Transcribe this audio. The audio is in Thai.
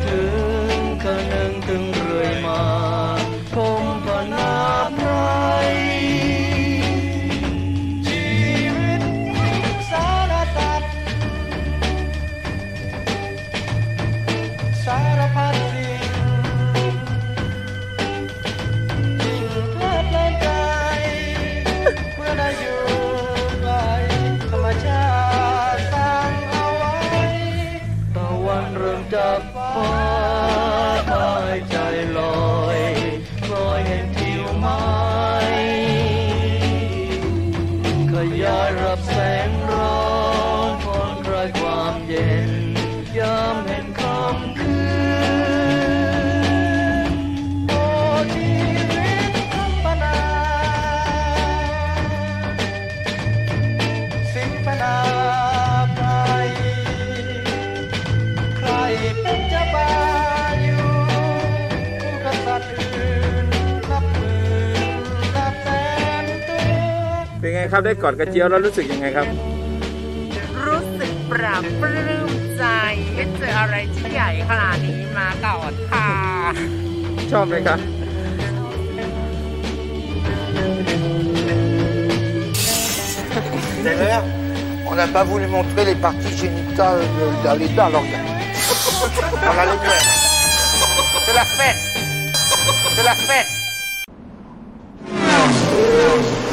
ถึงคะนึงถึงเรื่อยมาผมก็นับไรชีวิตสารพัดสารพัดสิ่งยิ่งเพลิดเพลินใจเมื่อได้อยู่ใกล้ธรรมชาติสร้างเอาไว้ตะวันเริ่มจับฟ้าหายใจลอยลอยเห็นทิวไม้ขยายรับแสงร้อนผ่อนคลายความเย็นยามเห็นค่ำคืนโอ้ชีวิตปนาสิ้นปนาไปใครเป็นเจ้าบ่าวอยู่คู่กับสัตว์อื่นนับหมื่นนับแสนตัวเป็นไงครับได้กอดกระเจียวแล้วรู้สึกยังไงครับรู้สึกปลาบปลื้มใจได้เจออะไรที่ใหญ่ขนาดนี้มาก่อนค่ะชอบไหมครับ Derrière, on n'a pas voulu montrer les parties génitales dans les dents, alors on a les faire. C'est la fête. C'est la fête.